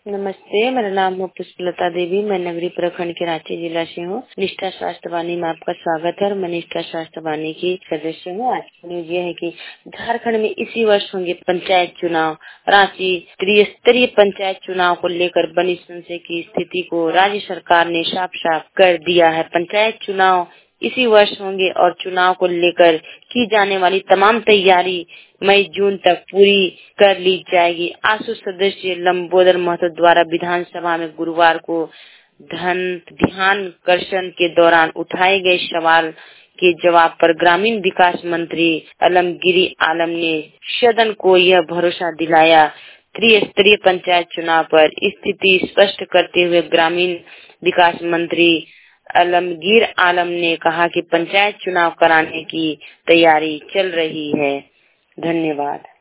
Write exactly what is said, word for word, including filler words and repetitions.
नमस्ते, मेरा नाम है पुष्पलता देवी। मैं नगरी प्रखंड के रांची जिला से हूँ। निष्ठा स्वास्थ्य वाणी में आपका स्वागत है और मैं निष्ठा स्वास्थ्य वाणी की सदस्य हूँ। आज की न्यूज ये है कि झारखंड में इसी वर्ष होंगे पंचायत चुनाव। रांची त्रिस्तरीय पंचायत चुनाव को लेकर बनी संशय की स्थिति को राज्य सरकार ने साफ साफ कर दिया है। पंचायत चुनाव इसी वर्ष होंगे और चुनाव को लेकर की जाने वाली तमाम तैयारी मई जून तक पूरी कर ली जाएगी। आसू सदस्य लंबोदर महतो द्वारा विधानसभा में गुरुवार को धन ध्यानाकर्षण के दौरान उठाए गए सवाल के जवाब पर ग्रामीण विकास मंत्री आलमगीर आलम ने सदन को यह भरोसा दिलाया। त्रिस्तरीय पंचायत चुनाव पर स्थिति स्पष्ट करते हुए ग्रामीण विकास मंत्री आलमगीर आलम ने कहा कि पंचायत चुनाव कराने की तैयारी चल रही है। धन्यवाद।